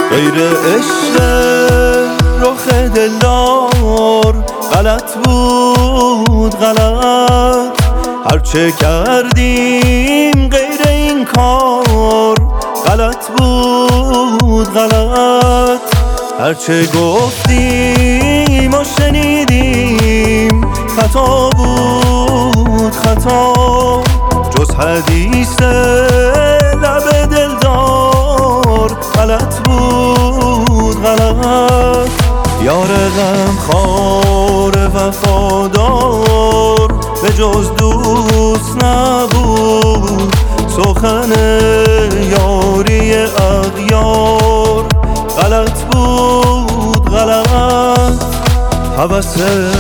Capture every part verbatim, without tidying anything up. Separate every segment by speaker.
Speaker 1: غیر عشق رخ دلدار غلط بود غلط، هرچه کردیم غیر این کار غلط بود غلط، هرچه گفتیم و شنیدیم خطا بود خطا، جز حدیث لب دلدار غلط بود غلط. یار غمخوار وفادار به جز دوست نبود، سخن یاری اغیار غلط بود غلط. هوس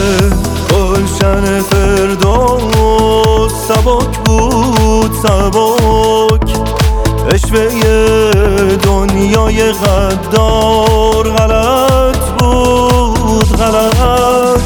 Speaker 1: گلشن فردوس سبک بود سبک، عشوه دنیای غدار غلط بود غلط.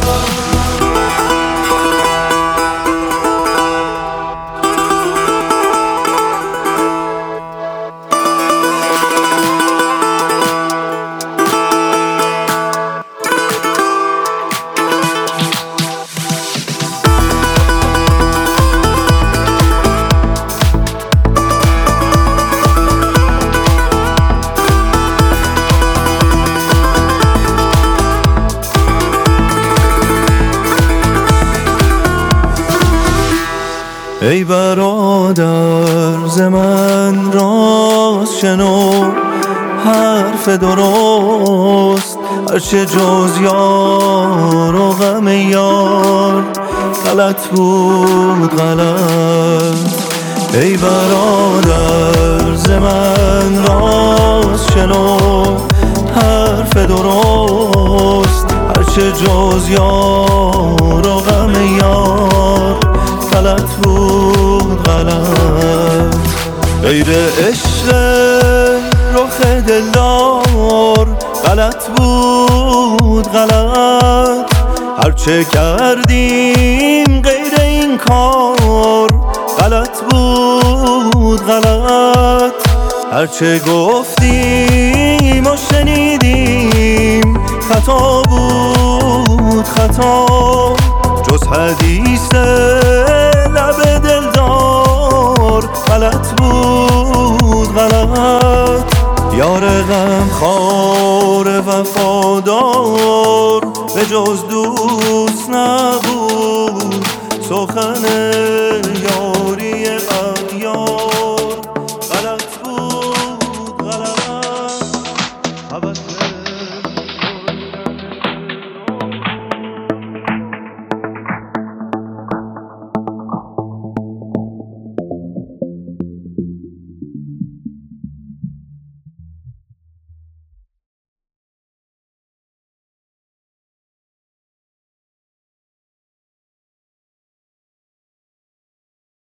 Speaker 1: ای برادر ز من راست شنو حرف درست، هرچه جز یار و غم یار غلط بود غلط. ای برادر ز من راست شنو حرف درست، هرچه جز یار و غم یار غلط بود غلط. غیر عشق رخ دلدار غلط بود غلط، هرچه کردیم غیر این کار غلط بود غلط، هرچه گفتیم و شنیدیم خطا بود خطا، جز حدیث لب دلدار غلط بود غلط. یار غمخوار وفادار به جز دوست نبود، سخن